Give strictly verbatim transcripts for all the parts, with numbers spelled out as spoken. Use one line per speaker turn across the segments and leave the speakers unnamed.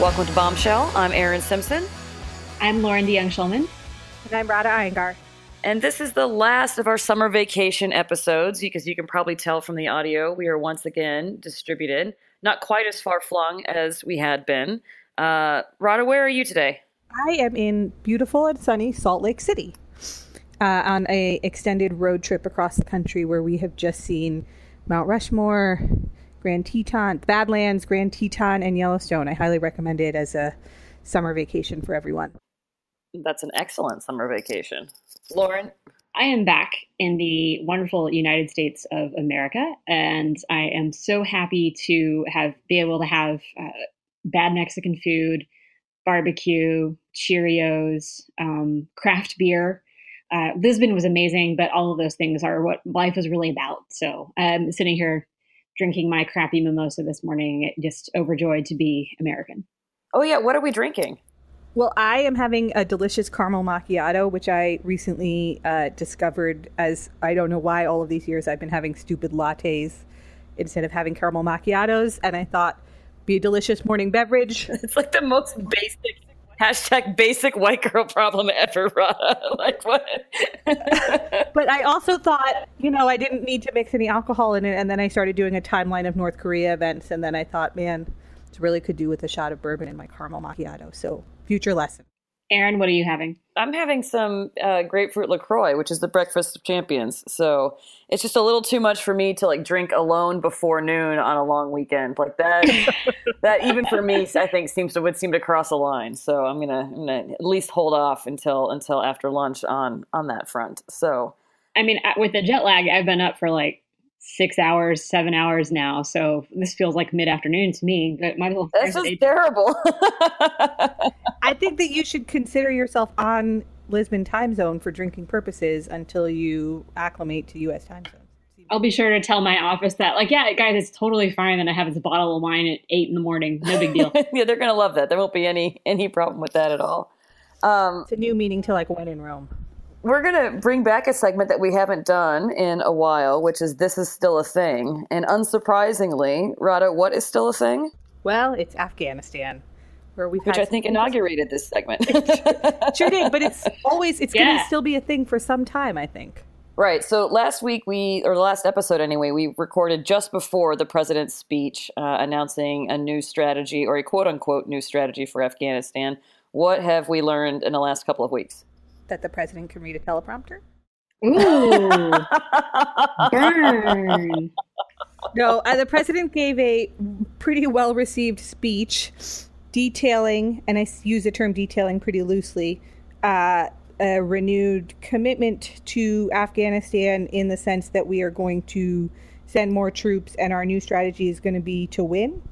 Welcome to Bombshell. I'm Erin Simpson.
I'm Lauren DeYoung-Schulman.
And I'm Radha Iyengar.
And this is the last of our summer vacation episodes, because you can probably tell from the audio, we are once again distributed, not quite as far flung as we had been. Uh, Radha, where are you today?
I am in beautiful and sunny Salt Lake City uh, on a extended road trip across the country where we have just seen Mount Rushmore, Grand Teton, Badlands, Grand Teton, and Yellowstone. I highly recommend it as a summer vacation for everyone.
That's an excellent summer vacation. Lauren?
I am back in the wonderful United States of America, and I am so happy to have be able to have uh, bad Mexican food, barbecue, Cheerios, um, craft beer. Uh, Lisbon was amazing, but all of those things are what life is really about. So I'm sitting here drinking my crappy mimosa this morning, just overjoyed to be American.
Oh yeah, what are we drinking?
Well, I am having a delicious caramel macchiato, which I recently uh, discovered as, I don't know why all of these years I've been having stupid lattes instead of having caramel macchiatos. And I thought, be a delicious morning beverage.
It's like the most basic, hashtag basic white girl problem ever, Radha. Like what?
But I also thought, you know, I didn't need to mix any alcohol in it. And then I started doing a timeline of North Korea events. And then I thought, man, it really could do with a shot of bourbon in my caramel macchiato. So future lesson.
Erin, what are you having?
I'm having some uh, grapefruit LaCroix, which is the breakfast of champions. So it's just a little too much for me to like drink alone before noon on a long weekend like that. That even for me, I think seems to would seem to cross a line. So I'm gonna, I'm gonna at least hold off until until after lunch on on that front. So
I mean, with the jet lag, I've been up for like six hours, seven hours now. So this feels like mid-afternoon to me. But might as well
this is terrible.
I think that you should consider yourself on Lisbon time zone for drinking purposes until you acclimate to U S time zone.
I'll be sure to tell my office that, like, yeah, guys, it's totally fine that I have this bottle of wine at eight in the morning. No big deal.
Yeah, they're going to love that. There won't be any any problem with that at all. Um,
it's a new meaning to like when in Rome.
We're going to bring back a segment that we haven't done in a while, which is This Is Still a Thing. And unsurprisingly, Radha, what is still a thing?
Well, it's Afghanistan, where we've
Which
had
I think inaugurated this segment.
Sure did, but it's always, it's
Yeah.
going to still be a thing for some time, I think.
Right. So last week, we, or the last episode anyway, we recorded just before the president's speech uh, announcing a new strategy, or a quote-unquote new strategy for Afghanistan. What have we learned in the last couple of weeks?
That the president can read a teleprompter?
Ooh. Burn.
No, uh, the president gave a pretty well-received speech detailing, and I use the term detailing pretty loosely, uh, a renewed commitment to Afghanistan in the sense that we are going to send more troops, and our new strategy is going to be to win.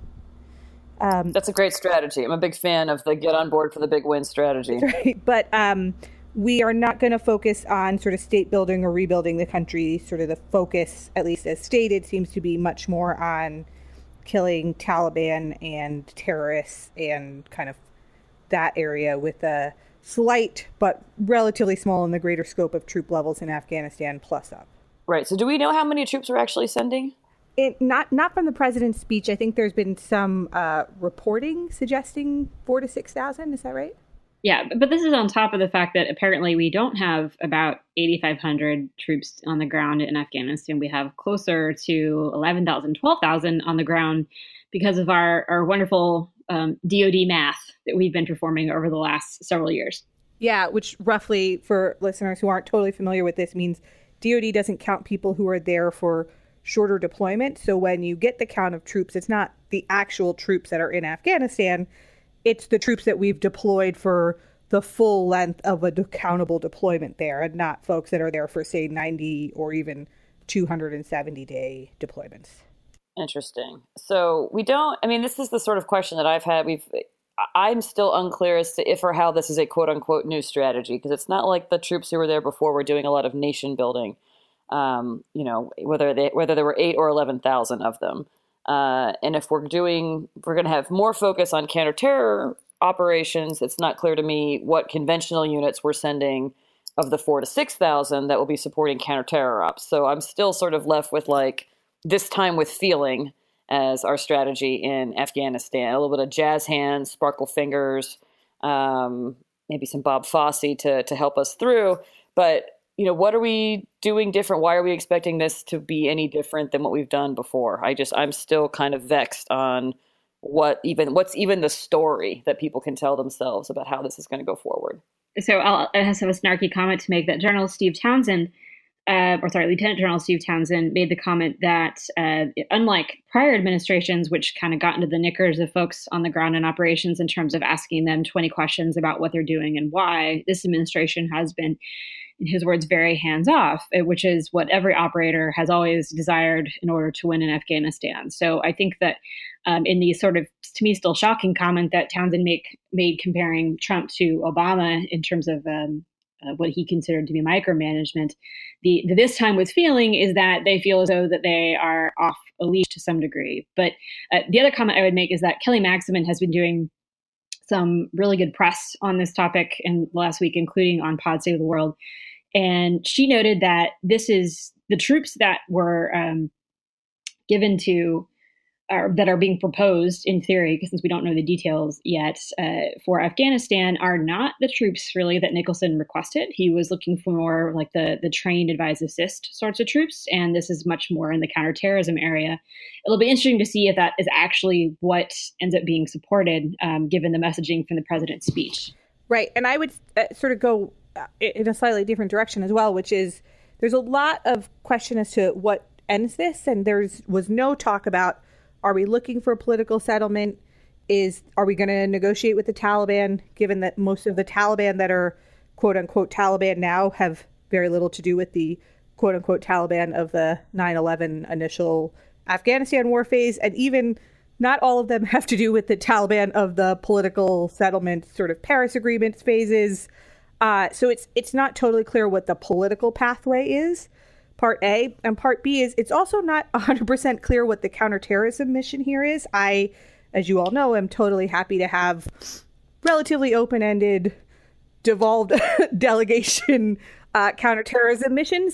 Um,
That's a great strategy. I'm a big fan of the get on board for the big win strategy.
Right, but um, we are not going to focus on sort of state building or rebuilding the country. Sort of the focus, at least as stated, seems to be much more on killing Taliban and terrorists and kind of that area, with a slight but relatively small in the greater scope of troop levels in Afghanistan plus up.
Right. So do we know how many troops we're actually sending?
It, not not from the president's speech. I think there's been some uh, reporting suggesting four to six thousand. Is that right?
Yeah, but this is on top of the fact that apparently we don't have about eighty-five hundred troops on the ground in Afghanistan. We have closer to eleven thousand, twelve thousand on the ground because of our, our wonderful um, D O D math that we've been performing over the last several years.
Yeah, which roughly, for listeners who aren't totally familiar with this, means D O D doesn't count people who are there for shorter deployment. So when you get the count of troops, it's not the actual troops that are in Afghanistan. It's the troops that we've deployed for the full length of a de- countable deployment there, and not folks that are there for, say, ninety or even two hundred seventy day deployments.
Interesting. So we don't, I mean, this is the sort of question that I've had. We've, I'm still unclear as to if or how this is a quote unquote new strategy, because it's not like the troops who were there before were doing a lot of nation building. Um, you know, whether they, whether there were eight or eleven thousand of them. Uh, and if we're doing, if we're going to have more focus on counterterror operations, it's not clear to me what conventional units we're sending of the four to six thousand that will be supporting counterterror ops. So I'm still sort of left with like this time with feeling as our strategy in Afghanistan. A little bit of jazz hands, sparkle fingers, um, maybe some Bob Fosse to to help us through. But, you know, what are we doing different? Why are we expecting this to be any different than what we've done before? I just, I'm still kind of vexed on what even, what's even the story that people can tell themselves about how this is going to go forward.
So I'll I have a snarky comment to make that General Steve Townsend, uh, or sorry, Lieutenant General Steve Townsend made the comment that uh, unlike prior administrations, which kind of got into the knickers of folks on the ground in operations in terms of asking them twenty questions about what they're doing and why, this administration has been, in his words, very hands-off, which is what every operator has always desired in order to win in Afghanistan. So I think that um, in the sort of, to me, still shocking comment that Townsend make, made comparing Trump to Obama in terms of um, uh, what he considered to be micromanagement, the, the this time with feeling is that they feel as though that they are off a leash to some degree. But uh, the other comment I would make is that Kelly Magsamen has been doing some really good press on this topic in the last week, including on Pod Save the World. And she noted that this is the troops that were um, given to, or that are being proposed in theory, because since we don't know the details yet, uh, for Afghanistan are not the troops really that Nicholson requested. He was looking for more like the, the trained, advise, assist sorts of troops. And this is much more in the counterterrorism area. It'll be interesting to see if that is actually what ends up being supported, um, given the messaging from the president's speech.
Right. And I would uh, sort of go in a slightly different direction as well, which is there's a lot of question as to what ends this. And there's was no talk about, are we looking for a political settlement? Is are we going to negotiate with the Taliban, given that most of the Taliban that are quote unquote Taliban now have very little to do with the quote unquote Taliban of the nine eleven initial Afghanistan war phase. And even not all of them have to do with the Taliban of the political settlement sort of Paris agreements phases. Uh, so it's it's not totally clear what the political pathway is, part A. And part B is it's also not one hundred percent clear what the counterterrorism mission here is. I, as you all know, am totally happy to have relatively open-ended, devolved delegation uh, counterterrorism missions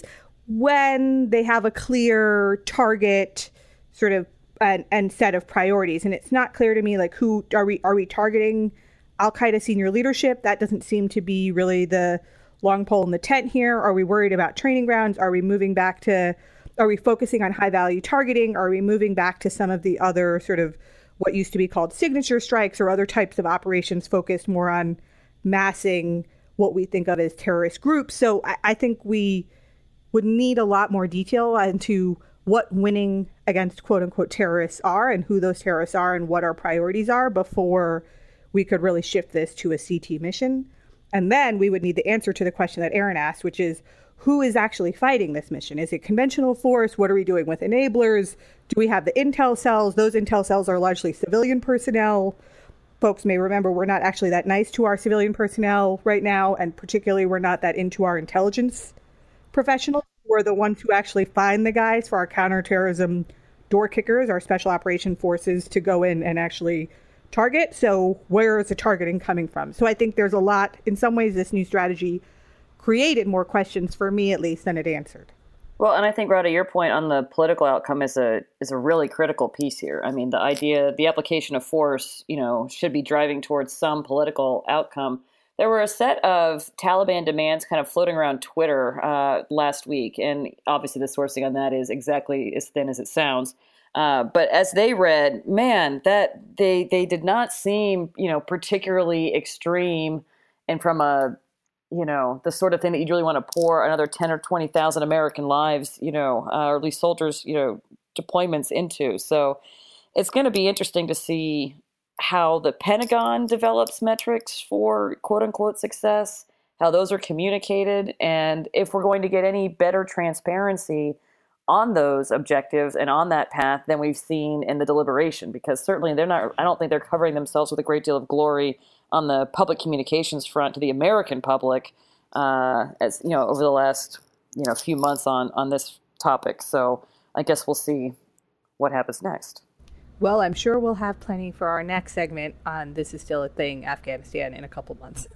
when they have a clear target sort of and, and set of priorities. And it's not clear to me, like, who are we, are we targeting Al-Qaeda senior leadership? That doesn't seem to be really the long pole in the tent here. Are we worried about training grounds? Are we moving back to, are we focusing on high value targeting? Are we moving back to some of the other sort of what used to be called signature strikes or other types of operations focused more on massing what we think of as terrorist groups? So I, I think we would need a lot more detail into what winning against quote unquote terrorists are and who those terrorists are and what our priorities are before we could really shift this to a C T mission. And then we would need the answer to the question that Aaron asked, which is, who is actually fighting this mission? Is it conventional force? What are we doing with enablers? Do we have the intel cells? Those intel cells are largely civilian personnel. Folks may remember we're not actually that nice to our civilian personnel right now, and particularly we're not that into our intelligence professionals. We're the ones who actually find the guys for our counterterrorism door kickers, our special operation forces, to go in and actually target. So where is the targeting coming from? So I think there's a lot, in some ways, this new strategy created more questions for me, at least, than it answered.
Well, and I think, Rada, your point on the political outcome is a is a really critical piece here. I mean, the idea, the application of force, you know, should be driving towards some political outcome. There were a set of Taliban demands kind of floating around Twitter uh, last week, and obviously the sourcing on that is exactly as thin as it sounds. Uh, but as they read, man, that they they did not seem, you know, particularly extreme, and from a, you know, the sort of thing that you'd really want to pour another ten or twenty thousand American lives, you know, uh, or at least soldiers, you know, deployments into. So it's going to be interesting to see how the Pentagon develops metrics for quote unquote success, how those are communicated, and if we're going to get any better transparency on those objectives and on that path than we've seen in the deliberation, because certainly they're not, I don't think they're covering themselves with a great deal of glory on the public communications front to the American public, uh, as you know, over the last, you know, few months on, on this topic. So I guess we'll see what happens next.
Well, I'm sure we'll have plenty for our next segment on This Is Still a Thing, Afghanistan, in a couple months.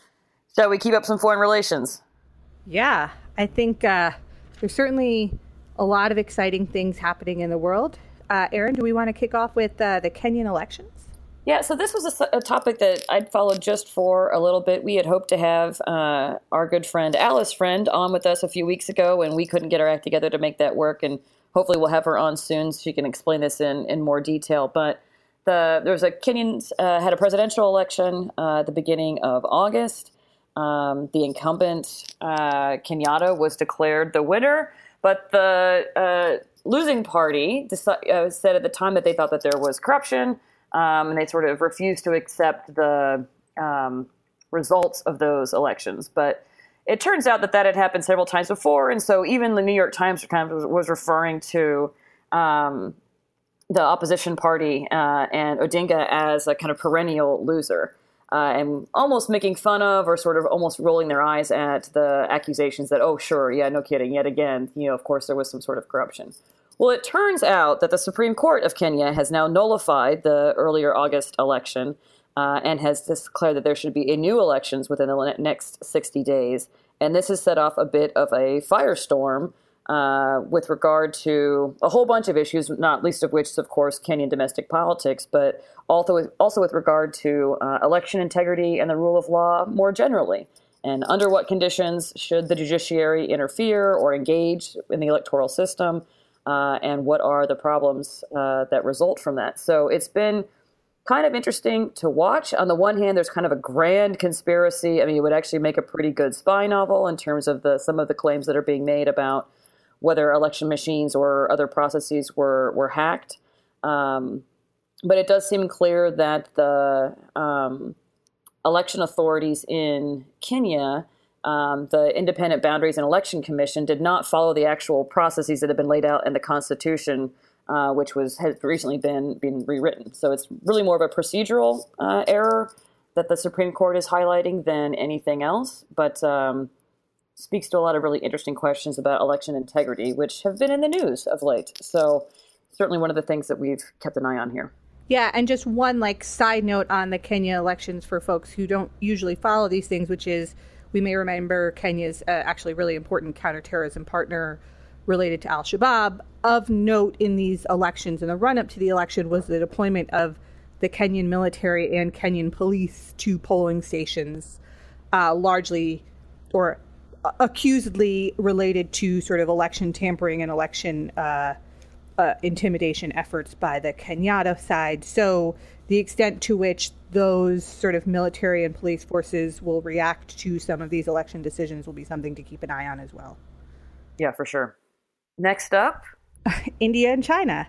Shall we keep up some foreign relations?
Yeah, I think uh, there's certainly a lot of exciting things happening in the world. Uh, Erin, do we want to kick off with uh, the Kenyan elections?
Yeah, so this was a, a topic that I'd followed just for a little bit. We had hoped to have uh, our good friend Alice Friend on with us a few weeks ago, and we couldn't get our act together to make that work. And hopefully we'll have her on soon so she can explain this in, in more detail. But the there was a Kenyans uh, had a presidential election uh, at the beginning of August. Um, the incumbent, uh, Kenyatta, was declared the winner, but the uh, losing party deci- uh, said at the time that they thought that there was corruption. Um, and they sort of refused to accept the um, results of those elections. But it turns out that that had happened several times before. And so even the New York Times kind of was, was referring to um, the opposition party uh, and Odinga as a kind of perennial loser uh, and almost making fun of or sort of almost rolling their eyes at the accusations that, oh, sure, yeah, no kidding, yet again, you know, of course, there was some sort of corruption. Well, it turns out that the Supreme Court of Kenya has now nullified the earlier August election uh, and has declared that there should be a new elections within the next sixty days. And this has set off a bit of a firestorm uh, with regard to a whole bunch of issues, not least of which is, of course, Kenyan domestic politics, but also, also with regard to uh, election integrity and the rule of law more generally. And under what conditions should the judiciary interfere or engage in the electoral system? Uh, and what are the problems uh, that result from that? So it's been kind of interesting to watch. On the one hand, there's kind of a grand conspiracy. I mean, it would actually make a pretty good spy novel in terms of the some of the claims that are being made about whether election machines or other processes were, were hacked. Um, but it does seem clear that the um, election authorities in Kenya, Um, the Independent Boundaries and Election Commission, did not follow the actual processes that have been laid out in the Constitution, uh, which was has recently been been rewritten. So it's really more of a procedural uh, error that the Supreme Court is highlighting than anything else, but um, speaks to a lot of really interesting questions about election integrity, which have been in the news of late. So certainly one of the things that we've kept an eye on here.
Yeah, and just one like side note on the Kenya elections for folks who don't usually follow these things, which is we may remember Kenya's uh, actually really important counterterrorism partner related to Al-Shabaab. Of note in these elections, in the run-up to the election, was the deployment of the Kenyan military and Kenyan police to polling stations, uh, largely or uh, accusedly related to sort of election tampering and election uh, uh, intimidation efforts by the Kenyatta side. So the extent to which those sort of military and police forces will react to some of these election decisions will be something to keep an eye on as well.
Yeah, for sure. Next up,
India and China.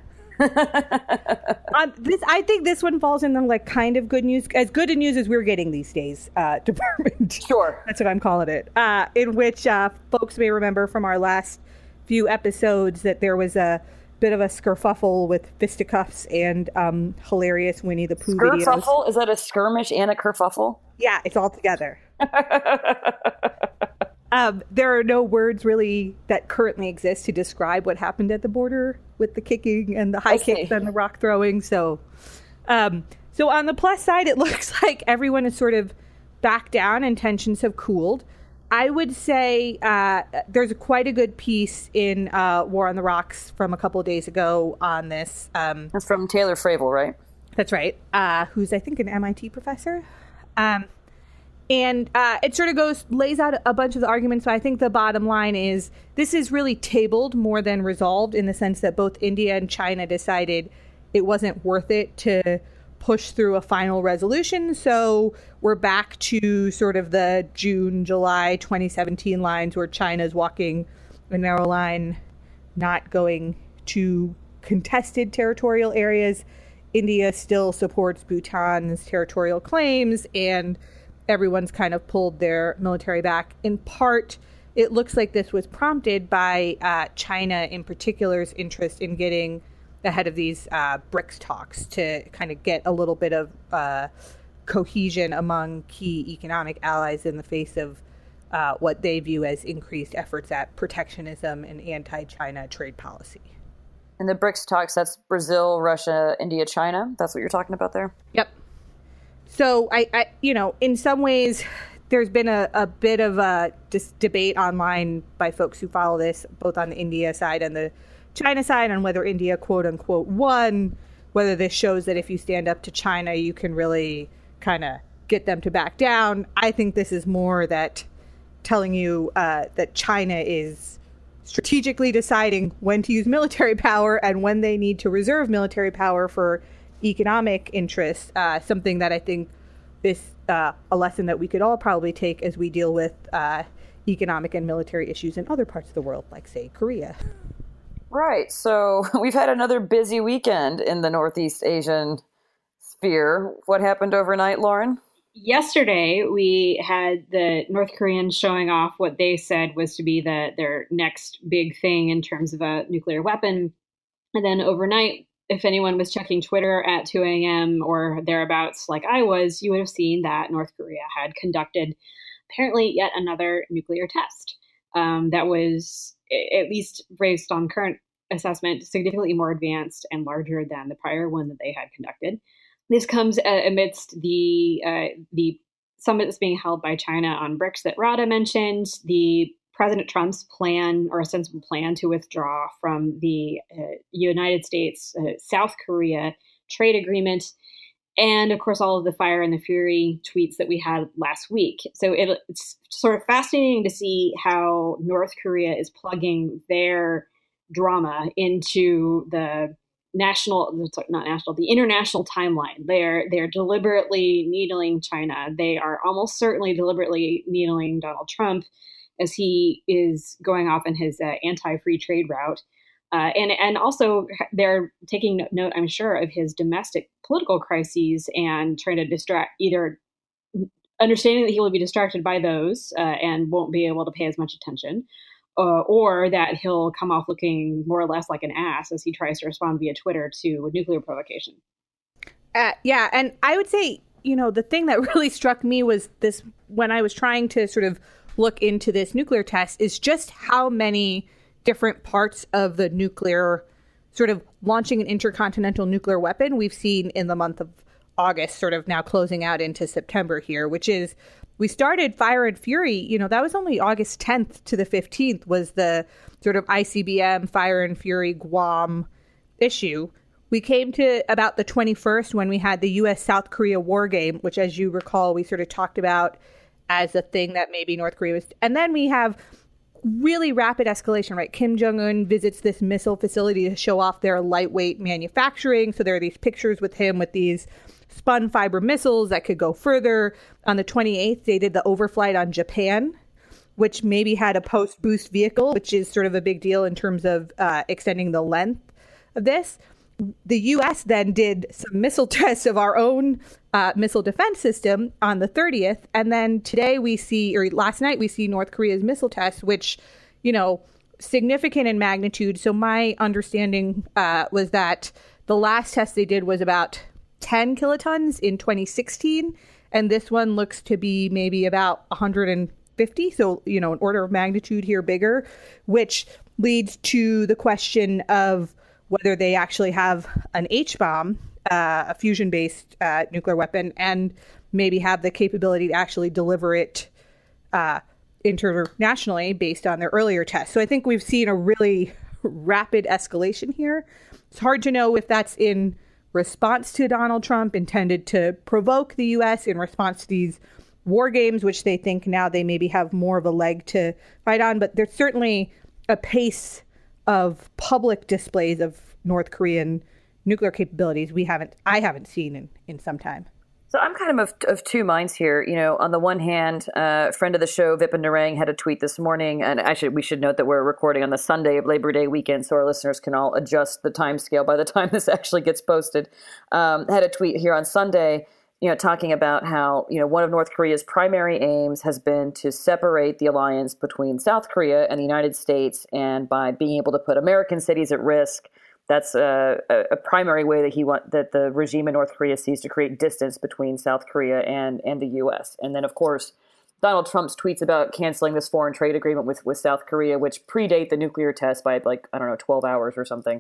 um, this, I think this one falls in the like kind of good news, as good a news as we're getting these days. Uh, department.
Sure,
that's what I'm calling it. Uh, in which uh, folks may remember from our last few episodes that there was a bit of a skerfuffle with fisticuffs and um, hilarious Winnie the Pooh videos.
Skerfuffle? Is that a skirmish and a kerfuffle?
Yeah, it's all together. um, there are no words really that currently exist to describe what happened at the border with the kicking and the high kicks and the rock throwing. So, um, so on the plus side, it looks like everyone is sort of back down and tensions have cooled. I would say uh, there's quite a good piece in uh, War on the Rocks from a couple of days ago on this. Um,
that's from Taylor Fravel, right?
That's right. Uh, who's, I think, an M I T professor. Um, and uh, it sort of goes, lays out a bunch of the arguments. But I think the bottom line is this is really tabled more than resolved in the sense that both India and China decided it wasn't worth it to push through a final resolution. So we're back to sort of the June, July twenty seventeen lines where China's walking a narrow line, not going to contested territorial areas. India still supports Bhutan's territorial claims, and everyone's kind of pulled their military back. In part, it looks like this was prompted by uh, China in particular's interest in getting ahead of these uh, BRICS talks to kind of get a little bit of uh, cohesion among key economic allies in the face of uh, what they view as increased efforts at protectionism and anti-China trade policy.
In the BRICS talks, that's Brazil, Russia, India, China. That's what you're talking about there?
Yep. So, I, I you know, in some ways, there's been a, a bit of a dis- debate online by folks who follow this, both on the India side and the China side, on whether India, quote unquote, won, whether this shows that if you stand up to China, you can really kind of get them to back down. I think this is more that telling you uh, that China is strategically deciding when to use military power and when they need to reserve military power for economic interests, uh, something that I think is uh, a lesson that we could all probably take as we deal with uh, economic and military issues in other parts of the world, like, say, Korea.
Right. So we've had another busy weekend in the Northeast Asian sphere. What happened overnight, Lauren?
Yesterday, we had the North Koreans showing off what they said was to be the their next big thing in terms of a nuclear weapon. And then overnight, if anyone was checking Twitter at two a.m. or thereabouts, like I was, you would have seen that North Korea had conducted apparently yet another nuclear test um, that was, at least based on current assessment, significantly more advanced and larger than the prior one that they had conducted. This comes uh, amidst the uh, the summit that's being held by China on BRICS that Radha mentioned, the President Trump's plan or sensible plan to withdraw from the uh, United States uh, South Korea trade agreement, and of course all of the fire and the fury tweets that we had last week. So it, it's sort of fascinating to see how North Korea is plugging their drama into the national, not national, the international timeline. They're they're deliberately needling China. They are almost certainly deliberately needling Donald Trump as he is going off in his uh, anti-free trade route. Uh, and and also they're taking note, I'm sure, of his domestic political crises and trying to distract, either understanding that he will be distracted by those uh, and won't be able to pay as much attention, Uh, or that he'll come off looking more or less like an ass as he tries to respond via Twitter to a nuclear provocation.
Uh, yeah, and I would say, you know, the thing that really struck me was this, when I was trying to sort of look into this nuclear test, is just how many different parts of the nuclear, sort of launching an intercontinental nuclear weapon we've seen in the month of August, sort of now closing out into September here, which is, we started Fire and Fury, you know, that was only August tenth to the fifteenth was the sort of I C B M Fire and Fury Guam issue. We came to about the twenty-first when we had the U S South Korea war game, which, as you recall, we sort of talked about as a thing that maybe North Korea was. And then we have really rapid escalation, right? Kim Jong-un visits this missile facility to show off their lightweight manufacturing. So there are these pictures with him with these spun fiber missiles that could go further. On the twenty-eighth, they did the overflight on Japan, which maybe had a post-boost vehicle, which is sort of a big deal in terms of uh, extending the length of this. The U S then did some missile tests of our own uh, missile defense system on the thirtieth. And then today we see, or last night we see North Korea's missile tests, which, you know, significant in magnitude. So my understanding uh, was that the last test they did was about ten kilotons in twenty sixteen. And this one looks to be maybe about one hundred fifty. So, you know, an order of magnitude here bigger, which leads to the question of whether they actually have an H-bomb, uh, a fusion-based uh, nuclear weapon, and maybe have the capability to actually deliver it uh, internationally based on their earlier tests. So I think we've seen a really rapid escalation here. It's hard to know if that's in response to Donald Trump, intended to provoke the U S in response to these war games, which they think now they maybe have more of a leg to fight on. But there's certainly a pace of public displays of North Korean nuclear capabilities we haven't, I haven't seen in, in some time.
So I'm kind of of two minds here. You know, on the one hand, a uh, friend of the show, Vipin Narang, had a tweet this morning, and actually we should note that we're recording on the Sunday of Labor Day weekend, so our listeners can all adjust the time scale by the time this actually gets posted. Um, had a tweet here on Sunday, you know, talking about how, you know, one of North Korea's primary aims has been to separate the alliance between South Korea and the United States, and by being able to put American cities at risk. That's a, a primary way that he want that the regime in North Korea sees to create distance between South Korea and, and the U S. And then, of course, Donald Trump's tweets about canceling this foreign trade agreement with, with South Korea, which predate the nuclear test by like, I don't know, twelve hours or something,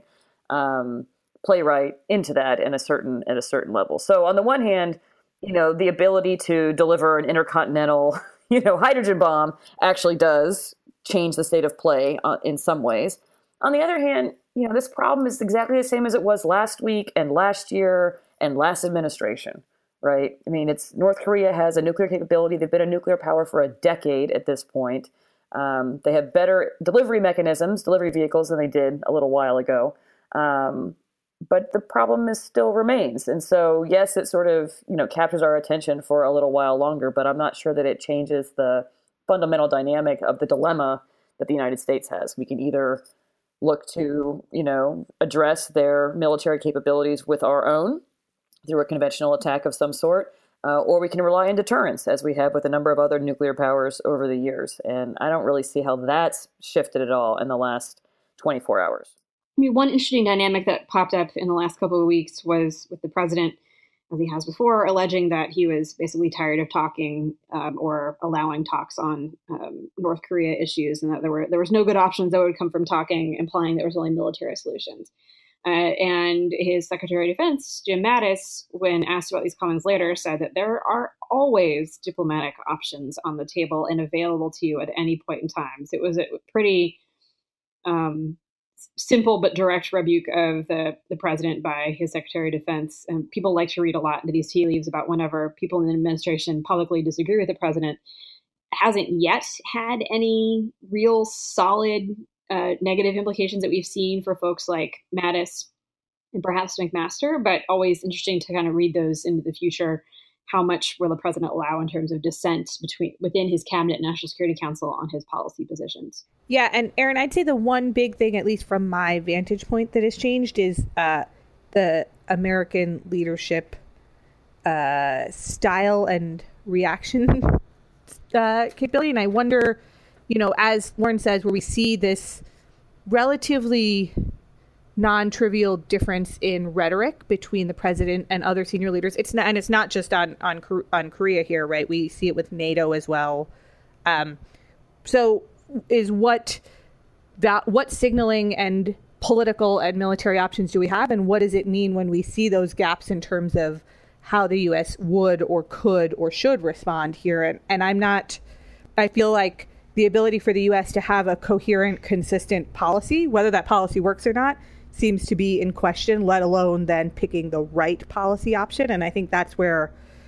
um, play right into that in a certain at a certain level. So on the one hand, you know, the ability to deliver an intercontinental, you know, hydrogen bomb actually does change the state of play uh, in some ways. On the other hand, you know, this problem is exactly the same as it was last week and last year and last administration, right? I mean, it's North Korea has a nuclear capability. They've been a nuclear power for a decade at this point. Um, they have better delivery mechanisms, delivery vehicles than they did a little while ago. Um, but the problem is still remains. And so, yes, it sort of, you know, captures our attention for a little while longer, but I'm not sure that it changes the fundamental dynamic of the dilemma that the United States has. We can either look to, you know, address their military capabilities with our own through a conventional attack of some sort, Uh, or we can rely on deterrence, as we have with a number of other nuclear powers over the years. And I don't really see how that's shifted at all in the last twenty-four hours.
I mean, one interesting dynamic that popped up in the last couple of weeks was with the president, as he has before, alleging that he was basically tired of talking um, or allowing talks on um, North Korea issues, and that there were there was no good options that would come from talking, implying there was only military solutions. Uh, and his Secretary of Defense, Jim Mattis, when asked about these comments later, said that there are always diplomatic options on the table and available to you at any point in time. So it was a pretty um, simple but direct rebuke of the, the president by his Secretary of Defense. And people like to read a lot into these tea leaves about whenever people in the administration publicly disagree with the president. Hasn't yet had any real solid Uh, negative implications that we've seen for folks like Mattis and perhaps McMaster, but always interesting to kind of read those into the future. How much will the president allow in terms of dissent between within his cabinet and National Security Council on his policy positions?
Yeah, and Aaron, I'd say the one big thing, at least from my vantage point, that has changed is uh, the American leadership uh, style and reaction uh, capability. And I wonder, you know, as Lauren says, where we see this relatively non-trivial difference in rhetoric between the president and other senior leaders. It's not, and it's not just on on on Korea here, right? We see it with NATO as well. Um, so, is what that what signaling and political and military options do we have, and what does it mean when we see those gaps in terms of how the U S would or could or should respond here? And, and I'm not. I feel like the ability for the U S to have a coherent, consistent policy, whether that policy works or not, seems to be in question, let alone then picking the right policy option. And I think that's where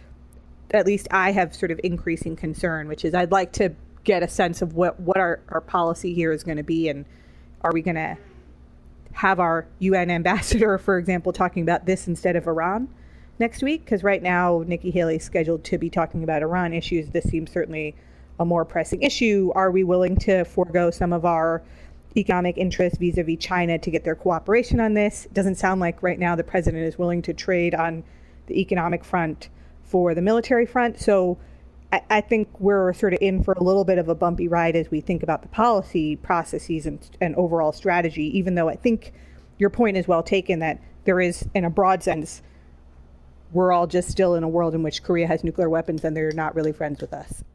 at least I have sort of increasing concern, which is I'd like to get a sense of what, what our, our policy here is going to be. And are we going to have our U N ambassador, for example, talking about this instead of Iran next week? Because right now, Nikki Haley's scheduled to be talking about Iran issues. This seems certainly a more pressing issue. Are we willing to forego some of our economic interests vis-a-vis China to get their cooperation on this? It doesn't sound like right now the president is willing to trade on the economic front for the military front. So I, I think we're sort of in for a little bit of a bumpy ride as we think about the policy processes and, and overall strategy, even though I think your point is well taken that there is, in a broad sense, we're all just still in a world in which Korea has nuclear weapons and they're not really friends with us.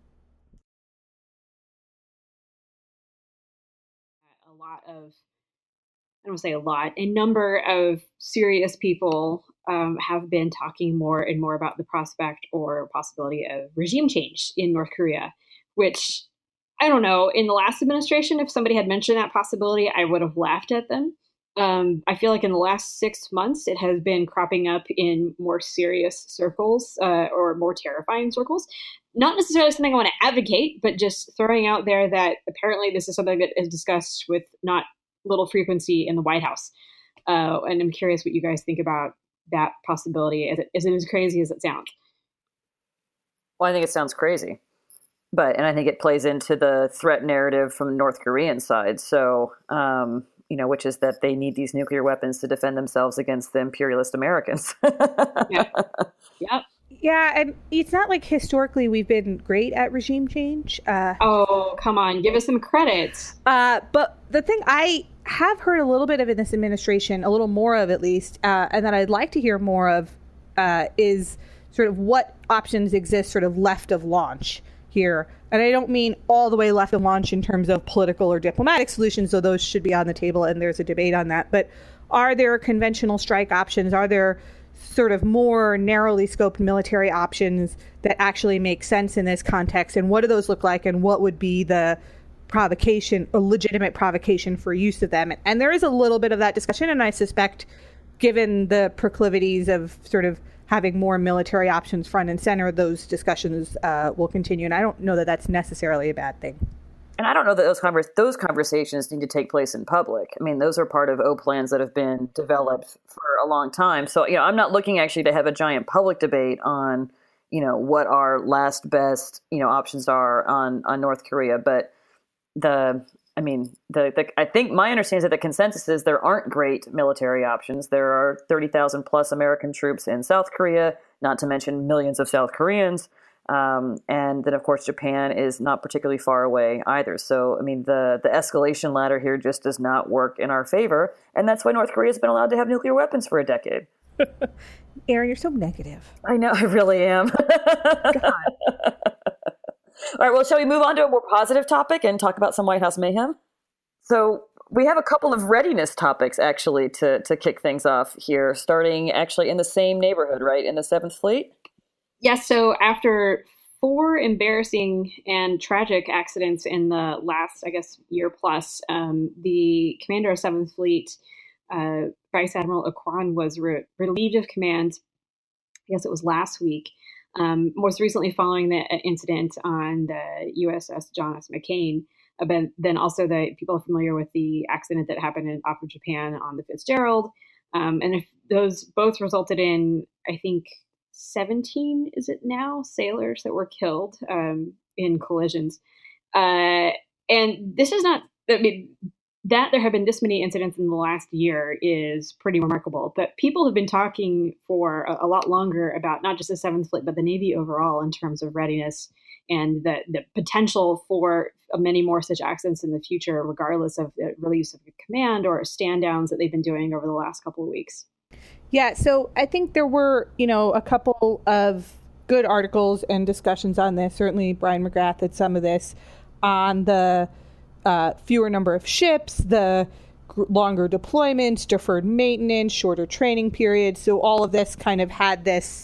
A lot of, I don't want to say a lot, a number of serious people um, have been talking more and more about the prospect or possibility of regime change in North Korea, which, I don't know, in the last administration, if somebody had mentioned that possibility, I would have laughed at them. Um, I feel like in the last six months, it has been cropping up in more serious circles uh, or more terrifying circles. Not necessarily something I want to advocate, but just throwing out there that apparently this is something that is discussed with not little frequency in the White House. Uh, and I'm curious what you guys think about that possibility. Is it, is it as crazy as it sounds?
Well, I think it sounds crazy. But, and I think it plays into the threat narrative from the North Korean side. So, um, you know, which is that they need these nuclear weapons to defend themselves against the imperialist Americans.
Yeah. Yep.
Yeah, and it's not like historically we've been great at regime change. Uh,
oh, come on. Give us some credit.
Uh, but the thing I have heard a little bit of in this administration, a little more of at least, uh, and that I'd like to hear more of, uh, is sort of what options exist sort of left of launch here. And I don't mean all the way left of launch in terms of political or diplomatic solutions, though those should be on the table and there's a debate on that. But are there conventional strike options? Are there sort of more narrowly scoped military options that actually make sense in this context, and what do those look like, and what would be the provocation, a legitimate provocation for use of them? And there is a little bit of that discussion, and I suspect, given the proclivities of sort of having more military options front and center, those discussions uh, will continue. And I don't know that that's necessarily a bad thing.
And I don't know that those convers- those conversations need to take place in public. I mean, those are part of O plans that have been developed for a long time. So, you know, I'm not looking actually to have a giant public debate on, you know, what our last best, you know, options are on, on North Korea. But the, I mean, the, the I think my understanding is that the consensus is there aren't great military options. There are thirty thousand plus American troops in South Korea, not to mention millions of South Koreans. Um, and then, of course, Japan is not particularly far away either. So, I mean, the, the escalation ladder here just does not work in our favor. And that's why North Korea has been allowed to have nuclear weapons for a decade.
Erin, you're so negative.
I know, I really am. God. All right, well, shall we move on to a more positive topic and talk about some White House mayhem? So we have a couple of readiness topics, actually, to, to kick things off here, starting actually in the same neighborhood, right, in the seventh Fleet?
Yes, so after four embarrassing and tragic accidents in the last, I guess, year plus, um, the commander of seventh Fleet, uh, Vice Admiral Aquan, was re- relieved of command, I guess it was last week, um, most recently following the incident on the U S S John S. McCain. Uh, but then also the people are familiar with the accident that happened in, off of Japan on the Fitzgerald. Um, and if those both resulted in, I think, seventeen, is it now, sailors that were killed um, in collisions. Uh, and this is not, I mean, that there have been this many incidents in the last year is pretty remarkable. But people have been talking for a, a lot longer about not just the seventh Fleet, but the Navy overall in terms of readiness and the, the potential for many more such accidents in the future, regardless of the release of the command or stand downs that they've been doing over the last couple of weeks.
Yeah, so I think there were, you know, a couple of good articles and discussions on this. Certainly Brian McGrath did some of this on the uh, fewer number of ships, the g- longer deployments, deferred maintenance, shorter training periods. So all of this kind of had this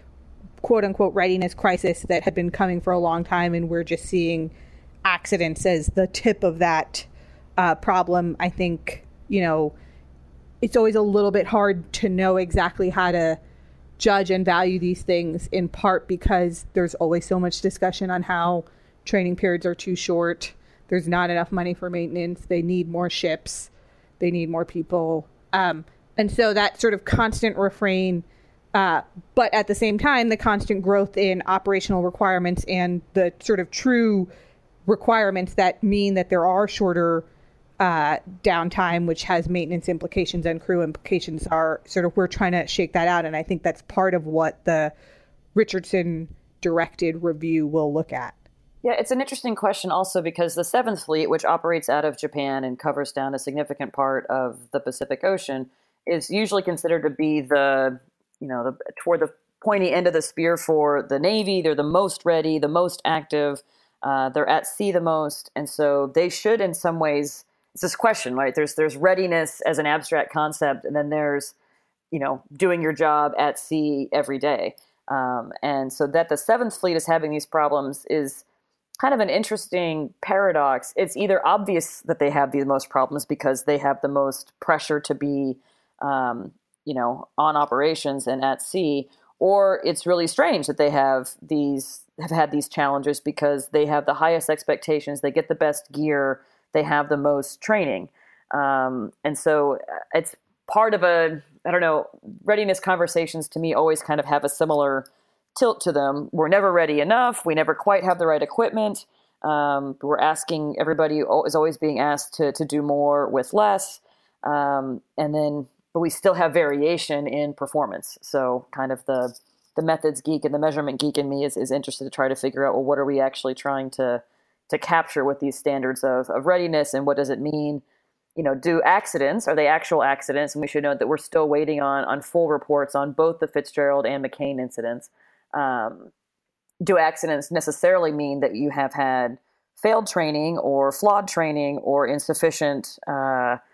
quote unquote readiness crisis that had been coming for a long time. And we're just seeing accidents as the tip of that uh, problem. I think, you know, it's always a little bit hard to know exactly how to judge and value these things, in part because there's always so much discussion on how training periods are too short. There's not enough money for maintenance. They need more ships. They need more people. Um, and so that sort of constant refrain, uh, but at the same time, the constant growth in operational requirements and the sort of true requirements that mean that there are shorter uh, downtime, which has maintenance implications and crew implications, are sort of, we're trying to shake that out. And I think that's part of what the Richardson directed review will look at.
Yeah, it's an interesting question also because the seventh Fleet, which operates out of Japan and covers down a significant part of the Pacific Ocean, is usually considered to be the, you know, the toward the pointy end of the spear for the Navy. They're the most ready, the most active. Uh, they're at sea the most. And so they should in some ways, it's this question, right? There's there's readiness as an abstract concept, and then there's, you know, doing your job at sea every day. Um, and so that the seventh Fleet is having these problems is kind of an interesting paradox. It's either obvious that they have the most problems because they have the most pressure to be, um, you know, on operations and at sea, or it's really strange that they have these have had these challenges because they have the highest expectations, they get the best gear, they have the most training. Um, and so it's part of a, I don't know, readiness conversations to me always kind of have a similar tilt to them. We're never ready enough. We never quite have the right equipment. Um, we're asking, everybody is always being asked to, to do more with less. Um, and then, but we still have variation in performance. So kind of the, the methods geek and the measurement geek in me is, is interested to try to figure out, well, what are we actually trying to to capture with these standards of, of readiness, and what does it mean? You know, do accidents, are they actual accidents? And we should note that we're still waiting on, on full reports on both the Fitzgerald and McCain incidents. Um, do accidents necessarily mean that you have had failed training or flawed training or insufficient uh,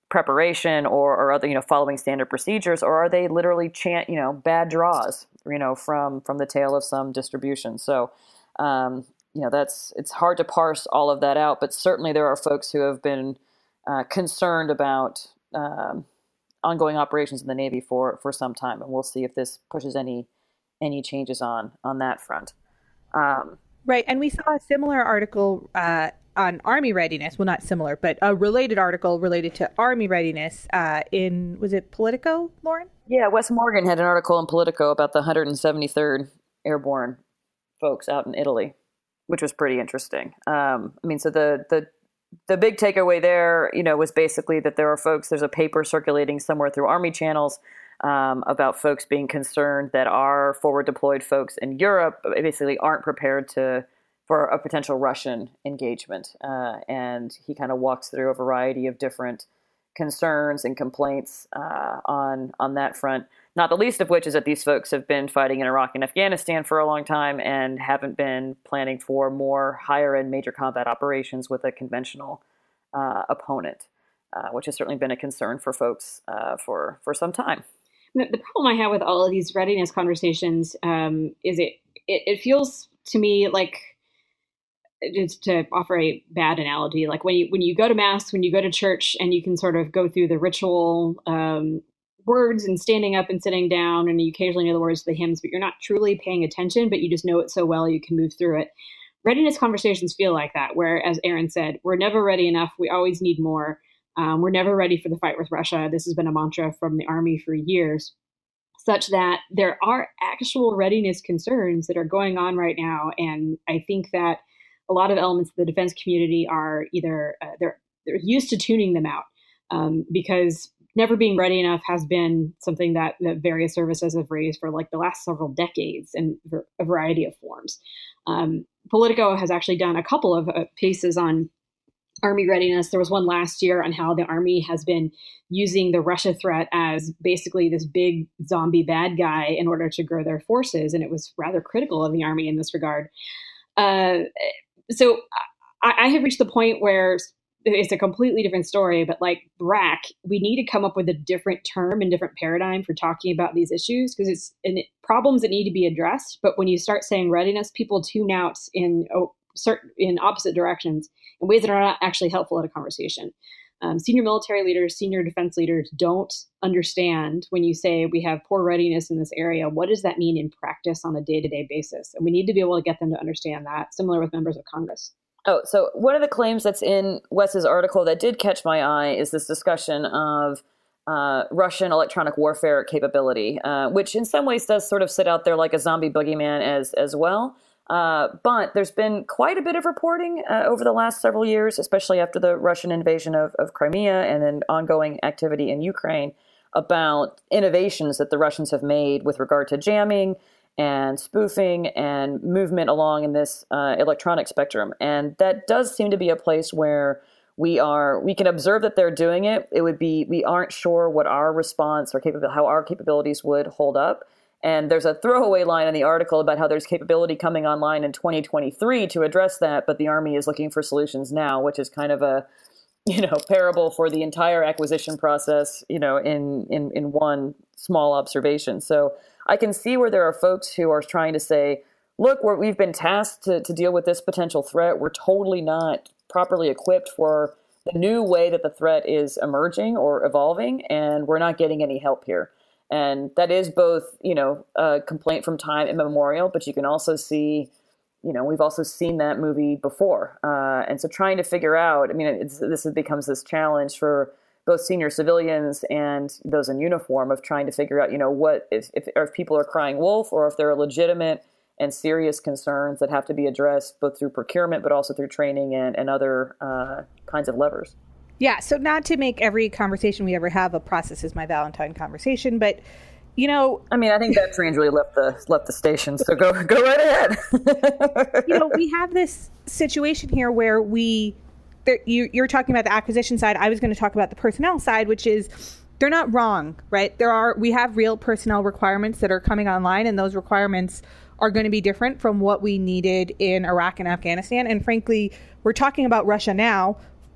preparation or, or other, you know, following standard procedures, or are they literally chant, you know, bad draws, you know, from from the tail of some distribution? So, um, you know, that's it's hard to parse all of that out, but certainly there are folks who have been uh, concerned about um, ongoing operations in the Navy for for some time, and we'll see if this pushes any any changes on on that front. Um,
right, and we saw a similar article uh, on Army readiness. Well, not similar, but a related article related to Army readiness uh, in, was it Politico, Lauren?
Yeah, Wes Morgan had an article in Politico about the one hundred seventy-third Airborne folks out in Italy, which was pretty interesting. Um, I mean, so the the the big takeaway there, you know, was basically that there are folks, there's a paper circulating somewhere through Army channels um, about folks being concerned that our forward deployed folks in Europe basically aren't prepared to for a potential Russian engagement. Uh, and he kind of walks through a variety of different concerns and complaints uh, on on that front, not the least of which is that these folks have been fighting in Iraq and Afghanistan for a long time and haven't been planning for more higher-end major combat operations with a conventional uh, opponent, uh, which has certainly been a concern for folks uh, for, for some time.
The, the problem I have with all of these readiness conversations um, is it, it it feels to me like, just to offer a bad analogy, like when you when you go to mass, when you go to church, and you can sort of go through the ritual um, words and standing up and sitting down, and you occasionally know the words of the hymns, but you're not truly paying attention, but you just know it so well you can move through it. Readiness conversations feel like that, where, as Aaron said, we're never ready enough. We always need more. Um, we're never ready for the fight with Russia. This has been a mantra from the Army for years, such that there are actual readiness concerns that are going on right now. And I think that a lot of elements of the defense community are either uh, they're they're used to tuning them out um, because never being ready enough has been something that, that various services have raised for like the last several decades in a variety of forms. Um, Politico has actually done a couple of uh, pieces on Army readiness. There was one last year on how the Army has been using the Russia threat as basically this big zombie bad guy in order to grow their forces, and it was rather critical of the Army in this regard. Uh, So I, I have reached the point where it's a completely different story, but like B R A C, we need to come up with a different term and different paradigm for talking about these issues, because it's and it, problems that need to be addressed. But when you start saying readiness, people tune out in oh, certain in opposite directions in ways that are not actually helpful in a conversation. Um, senior military leaders, senior defense leaders don't understand when you say we have poor readiness in this area. What does that mean in practice on a day-to-day basis? And we need to be able to get them to understand that, similar with members of Congress.
Oh, so one of the claims that's in Wes's article that did catch my eye is this discussion of uh, Russian electronic warfare capability, uh, which in some ways does sort of sit out there like a zombie boogeyman as, as well. Uh, but there's been quite a bit of reporting uh, over the last several years, especially after the Russian invasion of, of Crimea and then ongoing activity in Ukraine, about innovations that the Russians have made with regard to jamming and spoofing and movement along in this uh, electronic spectrum. And that does seem to be a place where we are, we can observe that they're doing it. It would be, we aren't sure what our response or capability, how our capabilities would hold up. And there's a throwaway line in the article about how there's capability coming online in twenty twenty-three to address that, but the Army is looking for solutions now, which is kind of a, you know, parable for the entire acquisition process, you know, in in in one small observation. So I can see where there are folks who are trying to say, look, we're, we've been tasked to, to deal with this potential threat. We're totally not properly equipped for the new way that the threat is emerging or evolving, and we're not getting any help here. And that is both, you know, a complaint from time immemorial, but you can also see, you know, we've also seen that movie before. Uh, and so trying to figure out, I mean, it's, this becomes this challenge for both senior civilians and those in uniform of trying to figure out, you know, what if, if, if people are crying wolf or if there are legitimate and serious concerns that have to be addressed both through procurement, but also through training and, and other uh, kinds of levers.
Yeah, so not to make every conversation we ever have a process is my Valentine conversation, but, you know...
I mean, I think that train's really left the left the station, so go go right ahead.
You know, we have this situation here where we... There, you, you're talking about the acquisition side. I was going to talk about the personnel side, which is they're not wrong, right? There are we have real personnel requirements that are coming online, and those requirements are going to be different from what we needed in Iraq and Afghanistan. And frankly, we're talking about Russia now.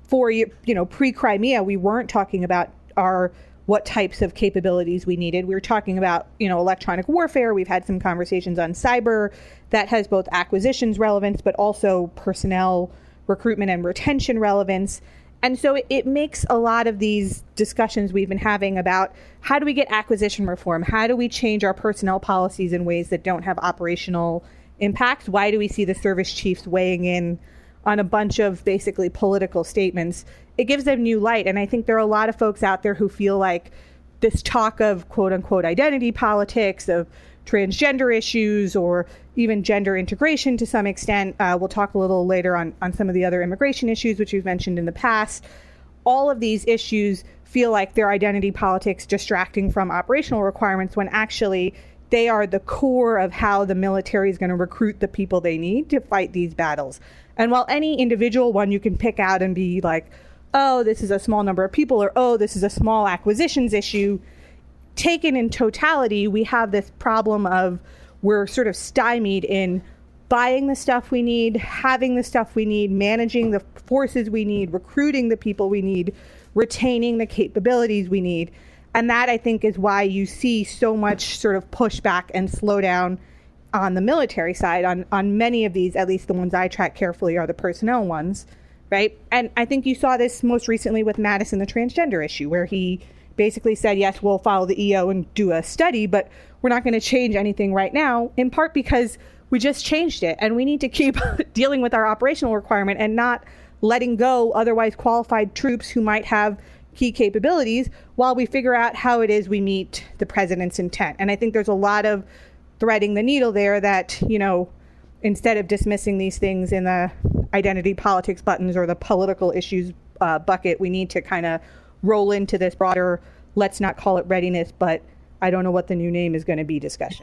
for, you know, pre-Crimea, we weren't talking about our what types of capabilities we needed. We were talking about, you know, electronic warfare. We've had some conversations on cyber that has both acquisitions relevance, but also personnel recruitment and retention relevance. And so it, it makes a lot of these discussions we've been having about how do we get acquisition reform? How do we change our personnel policies in ways that don't have operational impacts? Why do we see the service chiefs weighing in on a bunch of basically political statements? It gives them new light. And I think there are a lot of folks out there who feel like this talk of quote unquote identity politics, of transgender issues, or even gender integration to some extent. Uh, we'll talk a little later on, on some of the other immigration issues, which we've mentioned in the past. All of these issues feel like they're identity politics distracting from operational requirements, when actually they are the core of how the military is going to recruit the people they need to fight these battles. And while any individual one you can pick out and be like, oh, this is a small number of people, or oh, this is a small acquisitions issue, taken in totality, we have this problem of we're sort of stymied in buying the stuff we need, having the stuff we need, managing the forces we need, recruiting the people we need, retaining the capabilities we need. And that, I think, is why you see so much sort of pushback and slowdown on the military side. On, on many of these, at least the ones I track carefully are the personnel ones, right? And I think you saw this most recently with Mattis and the transgender issue, where he basically said, yes, we'll follow the E O and do a study, but we're not going to change anything right now, in part because we just changed it. And we need to keep dealing with our operational requirement and not letting go otherwise qualified troops who might have key capabilities while we figure out how it is we meet the president's intent. And I think there's a lot of threading the needle there that, you know, instead of dismissing these things in the identity politics buttons or the political issues uh, bucket, we need to kind of roll into this broader, let's not call it readiness, but I don't know what the new name is going to be discussion.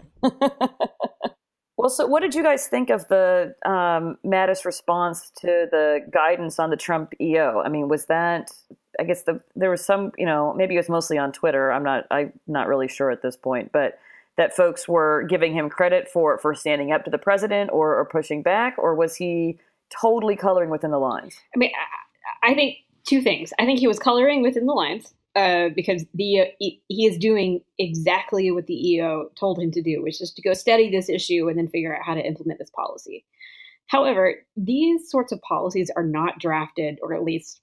Well, so what did you guys think of the um, Mattis response to the guidance on the Trump E O? I mean, was that, I guess the there was some, you know, maybe it was mostly on Twitter. I'm not, I'm not really sure at this point, but that folks were giving him credit for for standing up to the president or, or pushing back, or was he totally coloring within the lines?
I mean, I, I think two things. I think he was coloring within the lines uh, because the uh, he, he is doing exactly what the E O told him to do, which is to go study this issue and then figure out how to implement this policy. However, these sorts of policies are not drafted, or at least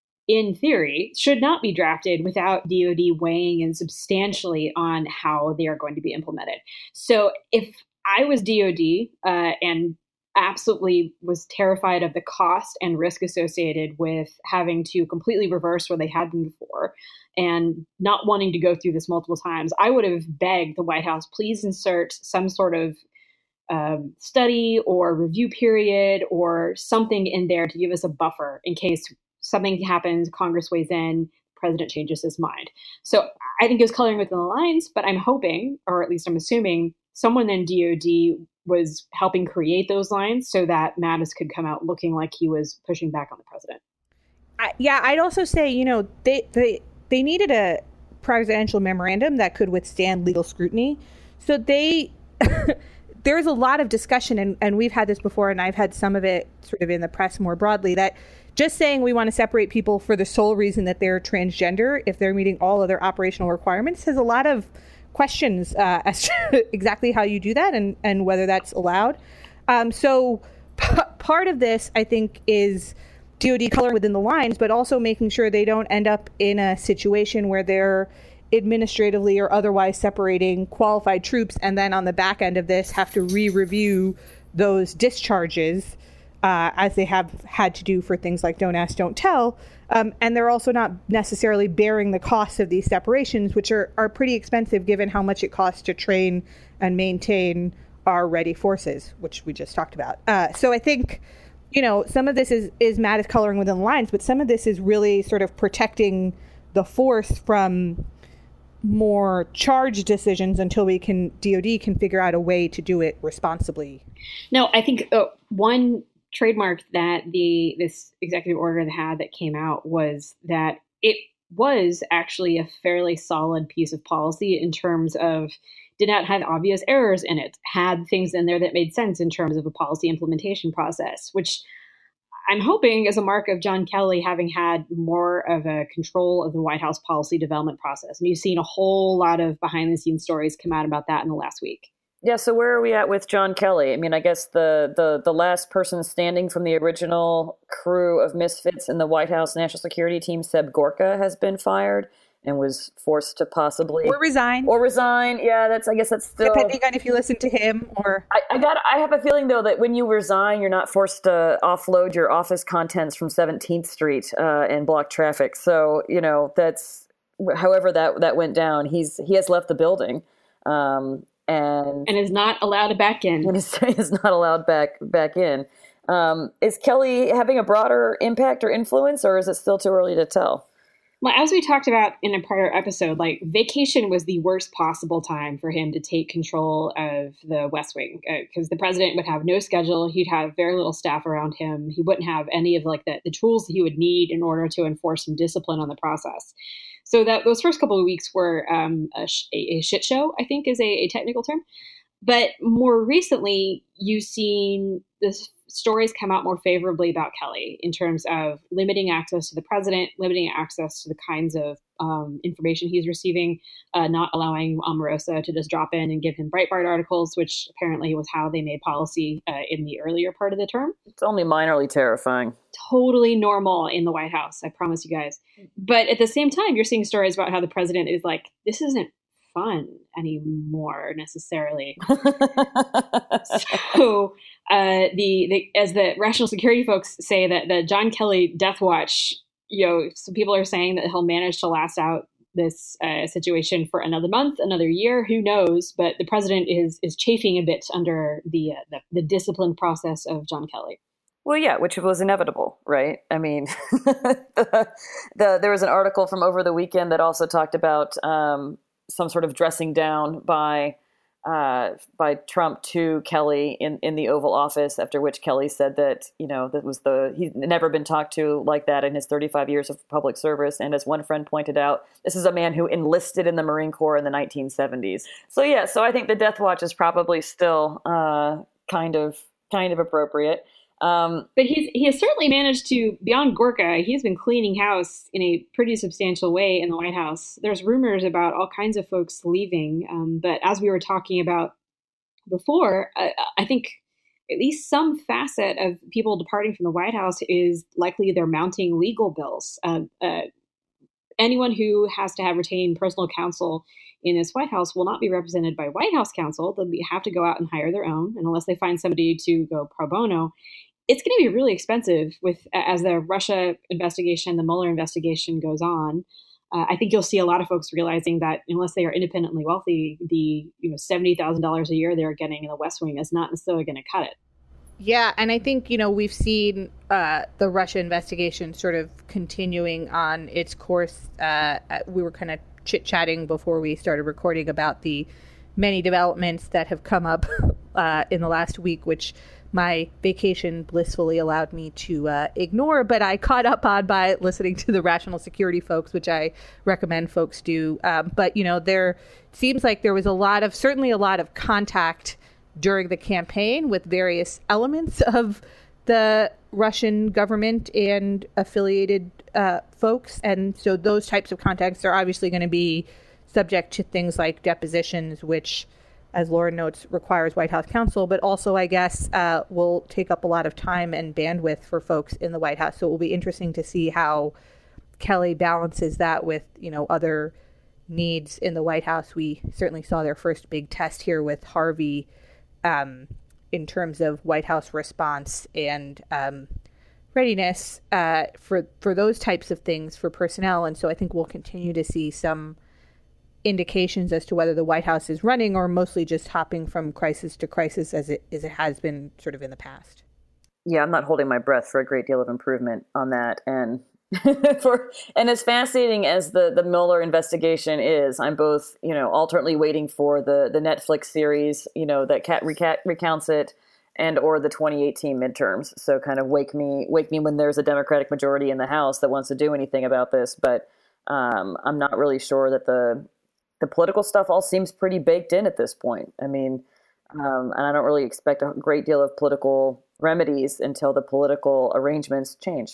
in theory, should not be drafted without D O D weighing in substantially on how they are going to be implemented. So if I was D O D uh, and absolutely was terrified of the cost and risk associated with having to completely reverse where they had been before and not wanting to go through this multiple times, I would have begged the White House, please insert some sort of um, study or review period or something in there to give us a buffer in case something happens, Congress weighs in, the president changes his mind. So I think it was coloring within the lines, but I'm hoping, or at least I'm assuming, someone in D O D was helping create those lines so that Mattis could come out looking like he was pushing back on the president.
I, yeah, I'd also say, you know, they, they, they needed a presidential memorandum that could withstand legal scrutiny. So they... There's a lot of discussion, and, and we've had this before, and I've had some of it sort of in the press more broadly, that just saying we want to separate people for the sole reason that they're transgender, if they're meeting all other operational requirements, has a lot of questions uh, as to exactly how you do that and, and whether that's allowed. Um, so p- part of this, I think, is D O D color within the lines, but also making sure they don't end up in a situation where they're administratively or otherwise separating qualified troops, and then on the back end of this have to re-review those discharges uh, as they have had to do for things like Don't Ask, Don't Tell. Um, and they're also not necessarily bearing the costs of these separations, which are, are pretty expensive given how much it costs to train and maintain our ready forces, which we just talked about. Uh, so I think, you know, some of this is, is Mattis coloring within the lines, but some of this is really sort of protecting the force from more charged decisions until we can, D O D can figure out a way to do it responsibly.
No, I think uh, one trademark that the this executive order had that came out was that it was actually a fairly solid piece of policy in terms of did not have obvious errors in it, had things in there that made sense in terms of a policy implementation process, which I'm hoping as a mark of John Kelly having had more of a control of the White House policy development process. And you've seen a whole lot of behind the scenes stories come out about that in the last week.
Yeah, so where are we at with John Kelly? I mean, I guess the, the, the last person standing from the original crew of misfits in the White House National Security Team, Seb Gorka, has been fired and was forced to possibly
or resign
or resign. Yeah, that's I guess that's still
depending on if you listen to him or
I, I got. I have a feeling though that when you resign, you're not forced to offload your office contents from seventeenth Street uh, and block traffic. So you know that's however that that went down. He's he has left the building. Um, And,
and is not allowed back in.
And is, is not allowed back back in. Um, is Kelly having a broader impact or influence, or is it still too early to tell?
Well, as we talked about in a prior episode, like vacation was the worst possible time for him to take control of the West Wing because uh, the president would have no schedule. He'd have very little staff around him. He wouldn't have any of like the, the tools that he would need in order to enforce some discipline on the process. So that those first couple of weeks were um, a, sh- a shit show, I think is a, a technical term. But more recently, you've seen this stories come out more favorably about Kelly in terms of limiting access to the president, limiting access to the kinds of um, information he's receiving, uh, not allowing Omarosa to just drop in and give him Breitbart articles, which apparently was how they made policy uh, in the earlier part of the term.
It's only minorly terrifying.
Totally normal in the White House, I promise you guys. But at the same time, you're seeing stories about how the president is like, this isn't fun anymore necessarily. so uh, the, the as the national security folks say that the John Kelly death watch, you know, some people are saying that he'll manage to last out this uh, situation for another month, another year, who knows? But the president is is chafing a bit under the uh, the, the discipline process of John Kelly.
Well, yeah, which was inevitable, right? I mean, the, the, there was an article from over the weekend that also talked about um, some sort of dressing down by uh, by Trump to Kelly in, in the Oval Office, after which Kelly said that, you know, that was the he'd never been talked to like that in his thirty-five years of public service. And as one friend pointed out, this is a man who enlisted in the Marine Corps in the nineteen seventies. So, yeah, so I think the death watch is probably still uh, kind of kind of appropriate. Um,
but he's he has certainly managed to, beyond Gorka, he's been cleaning house in a pretty substantial way in the White House. There's rumors about all kinds of folks leaving. Um, but as we were talking about before, I, I think at least some facet of people departing from the White House is likely they're mounting legal bills. Uh, uh, anyone who has to have retained personal counsel in this White House will not be represented by White House counsel. They'll be, have to go out and hire their own. And unless they find somebody to go pro bono, it's going to be really expensive with as the Russia investigation, the Mueller investigation goes on. Uh, I think you'll see a lot of folks realizing that unless they are independently wealthy, the you know seventy thousand dollars a year they're getting in the West Wing is not necessarily going to cut it.
Yeah, and I think, you know, we've seen uh, the Russia investigation sort of continuing on its course. Uh, we were kind of chit-chatting before we started recording about the many developments that have come up uh, in the last week, which my vacation blissfully allowed me to uh, ignore, but I caught up on by listening to the Rational Security folks, which I recommend folks do. Um, but, you know, there seems like there was a lot of, certainly a lot of contact during the campaign with various elements of the Russian government and affiliated uh, folks. And so those types of contacts are obviously going to be subject to things like depositions, which, as Lauren notes, requires White House counsel, but also, I guess, uh, will take up a lot of time and bandwidth for folks in the White House. So it will be interesting to see how Kelly balances that with, you know, other needs in the White House. We certainly saw their first big test here with Harvey um, in terms of White House response and um, readiness uh, for, for those types of things for personnel. And so I think we'll continue to see some indications as to whether the White House is running or mostly just hopping from crisis to crisis as it as it has been sort of in the past.
Yeah, I'm not holding my breath for a great deal of improvement on that. And for and as fascinating as the the Mueller investigation is, I'm both, you know, alternately waiting for the the Netflix series, you know, that cat reca- recounts it, and or the twenty eighteen midterms. So kind of wake me wake me when there's a Democratic majority in the House that wants to do anything about this. But um, I'm not really sure that the The political stuff all seems pretty baked in at this point. I mean, um, and I don't really expect a great deal of political remedies until the political arrangements change.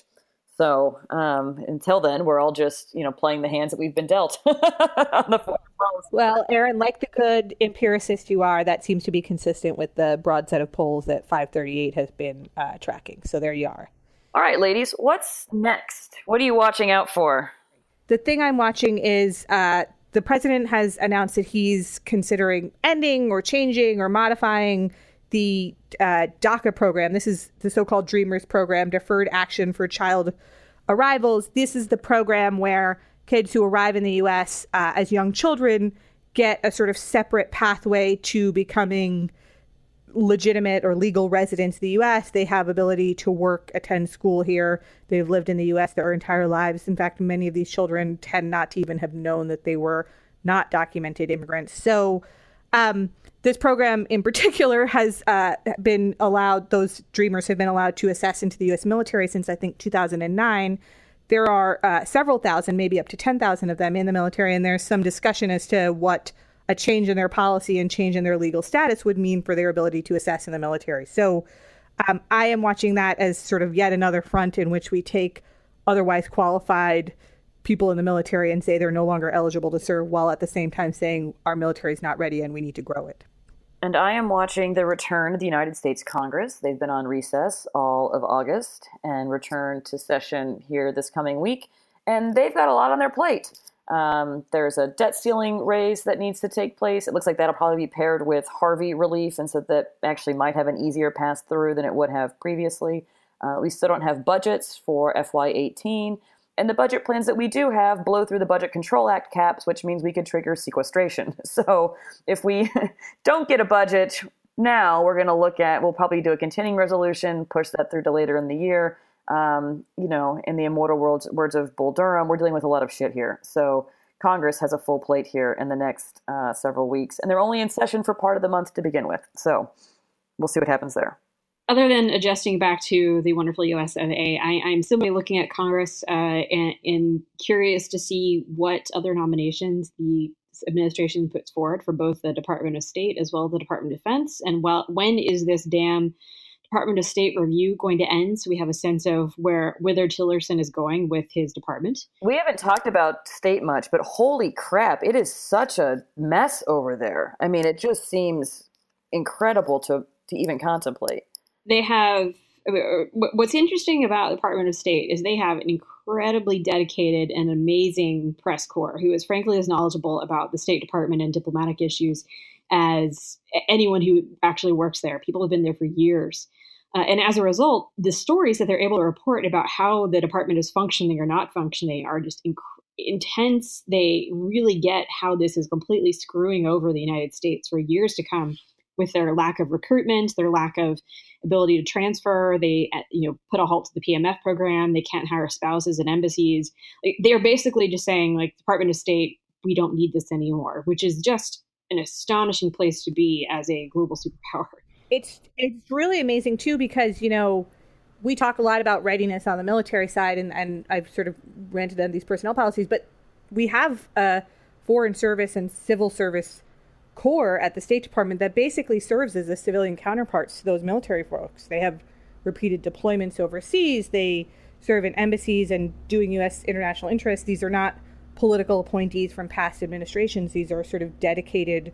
So um, until then, we're all just, you know, playing the hands that we've been dealt. on the
Well, Erin, like the good empiricist you are, that seems to be consistent with the broad set of polls that five thirty-eight has been uh, tracking. So there you are.
All right, ladies, what's next? What are you watching out for?
The thing I'm watching is uh, the president has announced that he's considering ending or changing or modifying the uh, DACA program. This is the so-called Dreamers program, Deferred Action for Child Arrivals. This is the program where kids who arrive in the U S uh, as young children get a sort of separate pathway to becoming legitimate or legal residents of the U S. They have ability to work, attend school here. They've lived in the U S their entire lives. In fact, many of these children tend not to even have known that they were not documented immigrants. So um, this program in particular has uh, been allowed, those dreamers have been allowed to assess into the U S military since I think two thousand nine. There are uh, several thousand, maybe up to ten thousand of them in the military, and there's some discussion as to what a change in their policy and change in their legal status would mean for their ability to assess in the military. So um, I am watching that as sort of yet another front in which we take otherwise qualified people in the military and say they're no longer eligible to serve, while at the same time saying our military is not ready and we need to grow it.
And I am watching the return of the United States Congress. They've been on recess all of August and return to session here this coming week. And they've got a lot on their plate. Um, there's a debt ceiling raise that needs to take place. It looks like that'll probably be paired with Harvey relief, and so that actually might have an easier pass through than it would have previously. Uh, we still don't have budgets for F Y eighteen. And the budget plans that we do have blow through the Budget Control Act caps, which means we could trigger sequestration. So if we don't get a budget now, we're going to look at, we'll probably do a continuing resolution, push that through to later in the year. Um, you know, in the immortal words, words of Bull Durham, we're dealing with a lot of shit here. So Congress has a full plate here in the next uh, several weeks. And they're only in session for part of the month to begin with. So we'll see what happens there.
Other than adjusting back to the wonderful U S of A, I, I'm simply looking at Congress uh, and, and curious to see what other nominations the administration puts forward for both the Department of State as well as the Department of Defense. And well, when is this damn Department of State review going to end, so we have a sense of where Whither Tillerson is going with his department?
We haven't talked about state much, but holy crap, it is such a mess over there. I mean, it just seems incredible to, to even contemplate.
They have, what's interesting about the Department of State is they have an incredibly dedicated and amazing press corps who is frankly as knowledgeable about the State Department and diplomatic issues as anyone who actually works there. People have been there for years. Uh, and as a result, the stories that they're able to report about how the department is functioning or not functioning are just inc- intense. They really get how this is completely screwing over the United States for years to come, with their lack of recruitment, their lack of ability to transfer. They, you know, put a halt to the P M F program. They can't hire spouses in embassies. Like, they are basically just saying, like, Department of State, we don't need this anymore, which is just an astonishing place to be as a global superpower.
It's it's really amazing too, because, you know, we talk a lot about readiness on the military side, and, and I've sort of ranted on these personnel policies, but we have a foreign service and civil service corps at the State Department that basically serves as the civilian counterparts to those military folks. They have repeated deployments overseas. They serve in embassies and doing U S international interests. These are not political appointees from past administrations. These are sort of dedicated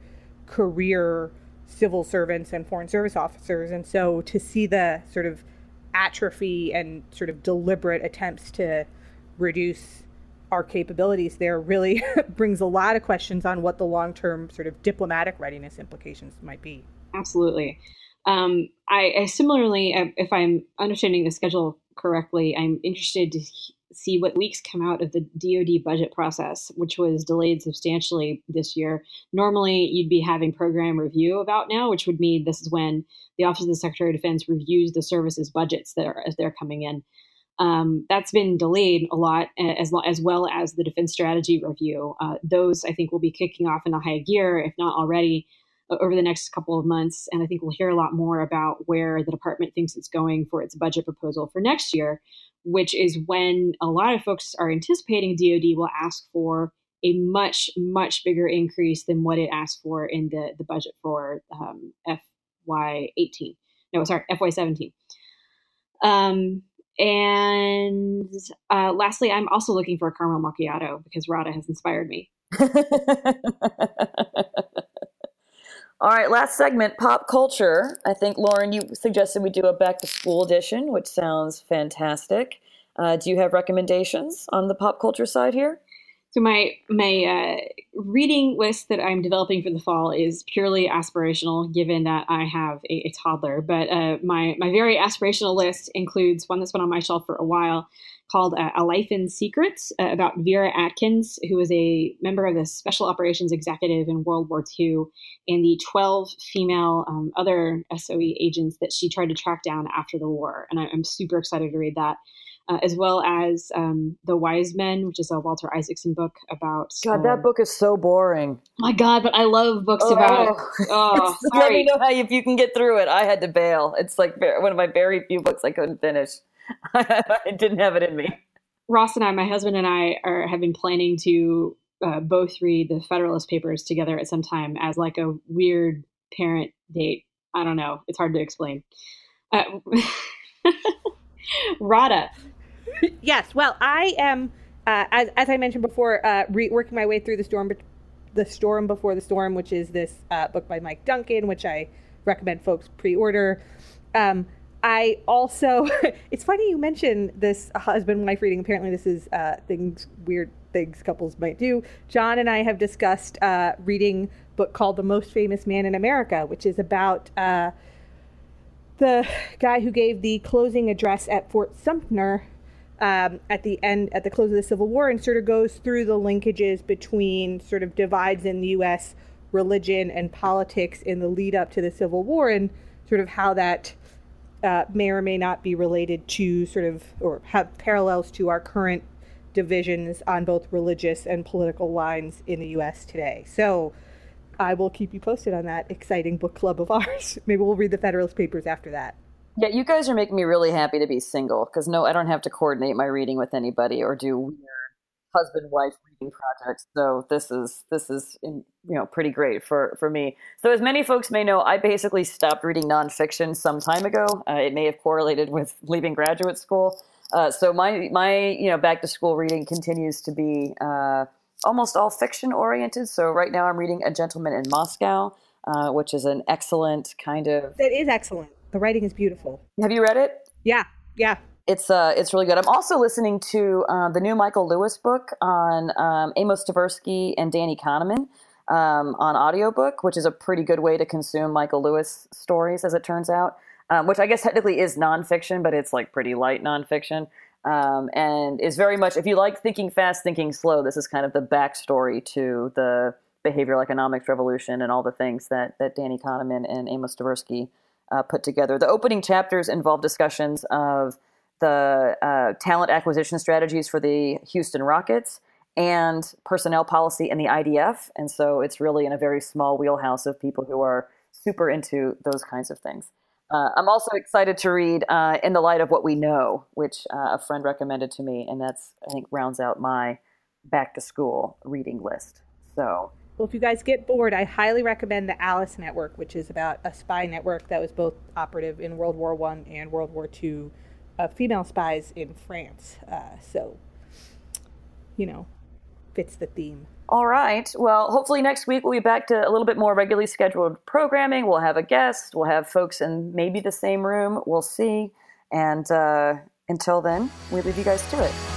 career civil servants and foreign service officers. And so to see the sort of atrophy and sort of deliberate attempts to reduce our capabilities there really brings a lot of questions on what the long-term sort of diplomatic readiness implications might be.
Absolutely. Um, I, I similarly, if I'm understanding the schedule correctly, I'm interested to see what leaks come out of the D O D budget process, which was delayed substantially this year. Normally, you'd be having program review about now, which would mean this is when the Office of the Secretary of Defense reviews the services budgets that are, as they're coming in. Um, that's been delayed a lot, as, as well as the defense strategy review. Uh, those, I think, will be kicking off in a high gear, if not already, uh, over the next couple of months. And I think we'll hear a lot more about where the department thinks it's going for its budget proposal for next year, which is when a lot of folks are anticipating D O D will ask for a much, much bigger increase than what it asked for in the, the budget for um, F Y eighteen. No, sorry, F Y seventeen. Um, and uh, lastly, I'm also looking for a caramel macchiato because Radha has inspired me.
All right, last segment, pop culture. I think, Lauren, you suggested we do a back to school edition, which sounds fantastic. Uh, do you have recommendations on the pop culture side here?
So my my uh, reading list that I'm developing for the fall is purely aspirational, given that I have a, a toddler. But uh, my my very aspirational list includes one that's been on my shelf for a while, called uh, A Life in Secrets, uh, about Vera Atkins, who was a member of the Special Operations Executive in World War Two, and the twelve female um, other S O E agents that she tried to track down after the war. And I, I'm super excited to read that. Uh, as well as um, The Wise Men, which is a Walter Isaacson book about...
God,
um,
that book is so boring.
My God, but I love books
oh.
about... Oh,
Let me know how you, if you can get through it. I had to bail. It's like one of my very few books I couldn't finish. I didn't have it in me.
Ross and I, my husband and I, are have been planning to uh, both read the Federalist Papers together at some time as like a weird parent date. I don't know. It's hard to explain. Uh, Radha.
Yes. Well, I am, uh, as as I mentioned before, uh, re- working my way through the storm, the storm before the storm, which is this uh, book by Mike Duncan, which I recommend folks pre-order. Um, I also, it's funny you mentioned this husband-wife reading. Apparently, this is uh, things weird things couples might do. John and I have discussed uh, reading a book called The Most Famous Man in America, which is about uh, the guy who gave the closing address at Fort Sumter. Um, at the end, at the close of the Civil War, and sort of goes through the linkages between sort of divides in the U S religion and politics in the lead up to the Civil War, and sort of how that uh, may or may not be related to sort of, or have parallels to our current divisions on both religious and political lines in the U S today. So I will keep you posted on that exciting book club of ours. Maybe we'll read the Federalist Papers after that.
Yeah, you guys are making me really happy to be single because no, I don't have to coordinate my reading with anybody or do weird husband-wife reading projects. So this is this is you know pretty great for for me. So as many folks may know, I basically stopped reading nonfiction some time ago. Uh, it may have correlated with leaving graduate school. Uh, so my my you know back to school reading continues to be uh, almost all fiction oriented. So right now I'm reading A Gentleman in Moscow, uh, which is an excellent kind of.
That is excellent. The writing is beautiful.
Have you read it?
Yeah, yeah.
It's uh, it's really good. I'm also listening to uh, the new Michael Lewis book on um, Amos Tversky and Danny Kahneman um, on audiobook, which is a pretty good way to consume Michael Lewis stories, as it turns out, um, which I guess technically is nonfiction, but it's like pretty light nonfiction, um, and is very much, if you like thinking fast, thinking slow, this is kind of the backstory to the behavioral economics revolution and all the things that, that Danny Kahneman and Amos Tversky Uh, put together. The opening chapters involve discussions of the uh, talent acquisition strategies for the Houston Rockets and personnel policy in the I D F. And so it's really in a very small wheelhouse of people who are super into those kinds of things. Uh, I'm also excited to read uh, In the Light of What We Know, which uh, a friend recommended to me. And that's, I think, rounds out my back to school reading list. So
Well, if you guys get bored, I highly recommend the Alice Network, which is about a spy network that was both operative in World War One and World War Two, uh, female spies in France. Uh, so, you know, fits the theme.
All right. Well, hopefully next week we'll be back to a little bit more regularly scheduled programming. We'll have a guest. We'll have folks in maybe the same room. We'll see. And uh, until then, we leave you guys to it.